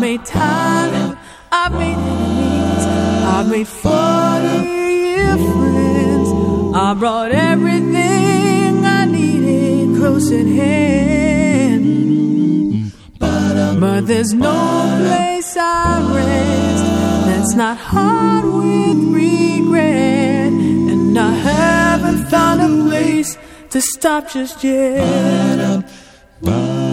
made time, I've made enemies, I've made 40-year friends. I brought everything I needed close at hand. But there's no place I rest that's not hard with regret. And I haven't found a place to stop just yet.